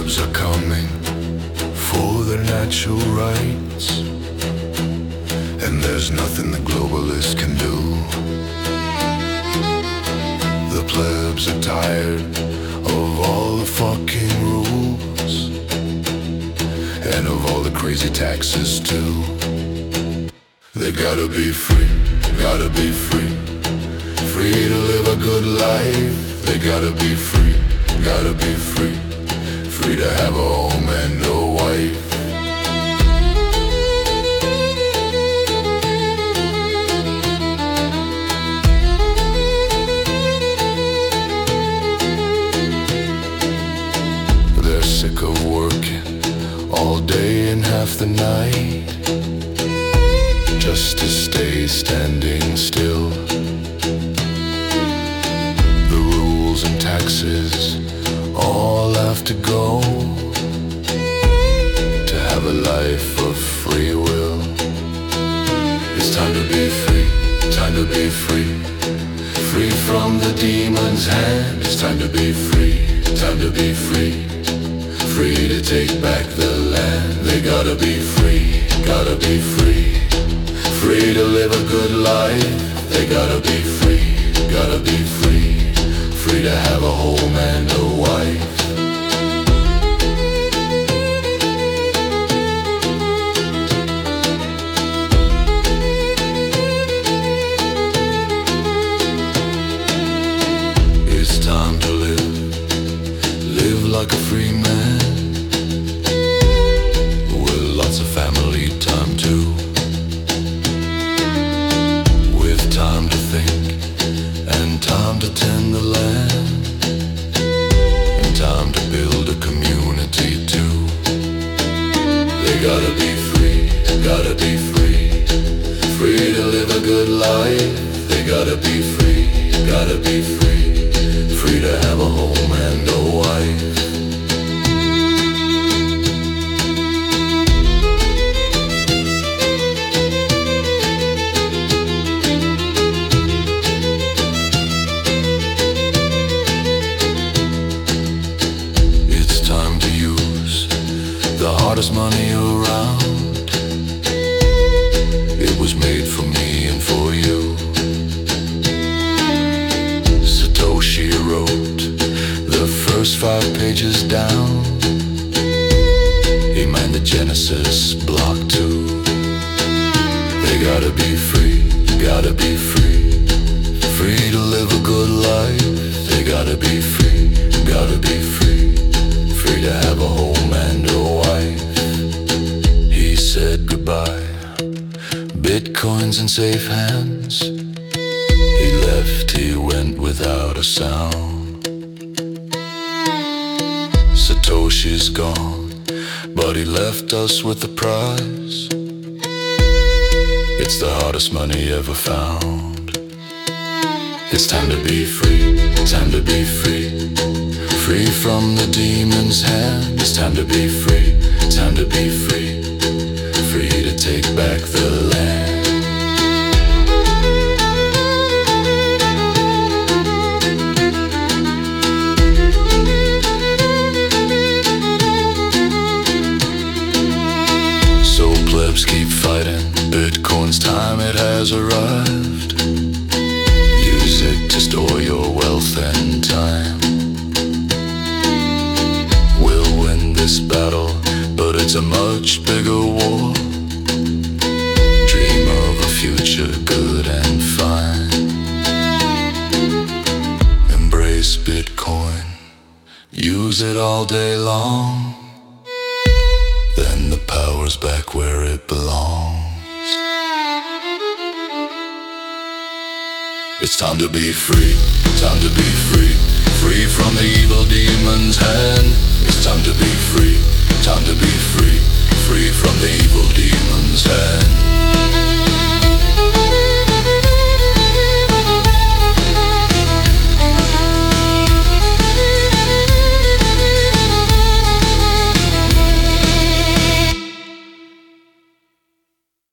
plebs are coming for their natural rights, and there's nothing the globalists can do. The plebs are tired of all the fucking rules, and of all the crazy taxes too. They gotta be free, gotta be free, free to live a good life. They gotta be free, gotta be free, free to have a home and a wife. They're sick of working all day and half the night just to stay standing still. The rules and taxes all have to go to have a life of free will. It's time to be free, time to be free, free from the demon's hand. It's time to be free, time to be free, free to take back the land. They gotta be free, gotta be free, free to live a good life. They gotta be free, gotta be free, free to have a home and a wife. It's time to live like a free man, with lots of family time too, with time to think and time to tend the land, and time to build a community too. They gotta be free, gotta be free, free to live a good life. They gotta be free, gotta be free, free to have a home and a wife. The hardest money around, it was made for me and for you. Satoshi wrote the first 5 pages down. He mined the Genesis block too. They gotta be free, gotta be free, free to live a good life. They gotta be free, gotta be free, free to have a home and a wife. He said goodbye, Bitcoins in safe hands. He left, he went without a sound. Satoshi's gone, but he left us with a prize. It's the hardest money ever found. It's time to be free, time to be free, free from the demon's hand. It's time to be free, time to be free, free to take back the land. So plebs keep fighting, Bitcoin's time it has arrived. Use it to store your wealth and time. This battle, but it's a much bigger war. Dream of a future good and fine. Embrace Bitcoin, use it all day long. Then the power's back where it belongs. It's time to be free, time to be free, free from the evil demon's hand. It's time to be free,